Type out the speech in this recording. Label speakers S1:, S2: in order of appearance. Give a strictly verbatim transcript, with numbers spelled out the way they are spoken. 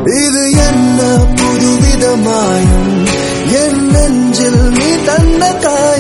S1: இது என்ன புதுவித மாயம் என் நெஞ்சில் நீ தந்த